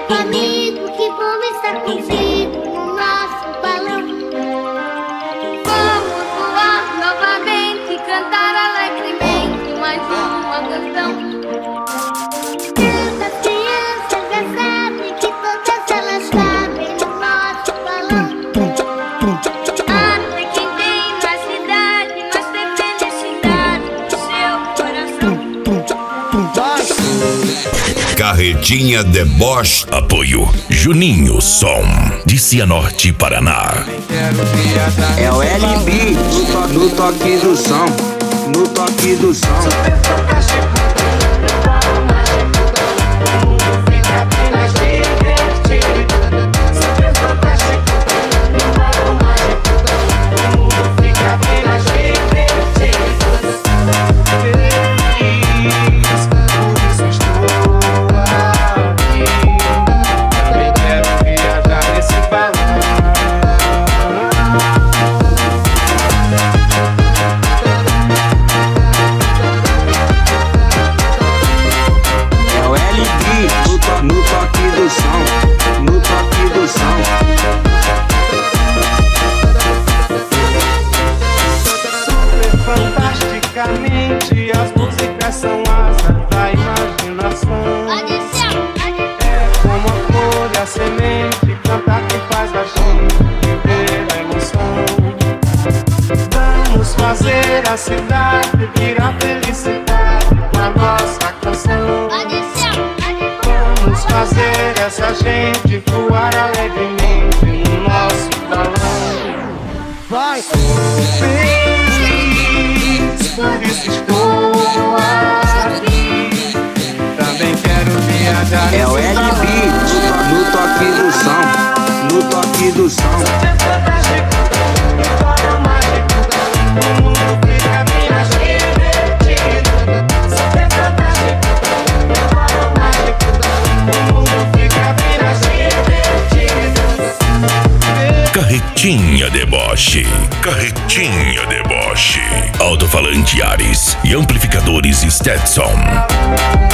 Amigo, que bom estar contigo no nosso balão. Vamos voar novamente, cantar alegremente mais uma canção. Tantas crianças já sabem que todas elas sabem no nosso balão. Até quem tem mais idade, mas tem felicidade no seu coração. Carretinha Deboche. Apoio Juninho Som, de Cianorte, Paraná. É o LB no toque do som, no toque do som. No toque do som, no toque do som. Super fantasticamente, as músicas são asas da imaginação. É como a flor e a semente, cantar que faz a gente viver a emoção. Vamos fazer a cidade virar felicidade com a nossa canção. Vamos fazer essa gente voar alegremente no nosso balão. Vai, feliz, por isso estou aqui. Também quero viajar. É o LB no toque do som, no toque do som. O mundo fica bem mais divertido. Super fantástico, mágico. O mundo fica bem mais divertido. Carretinha Deboche. Carretinha Deboche. Alto-falante Ares e amplificadores Stetson.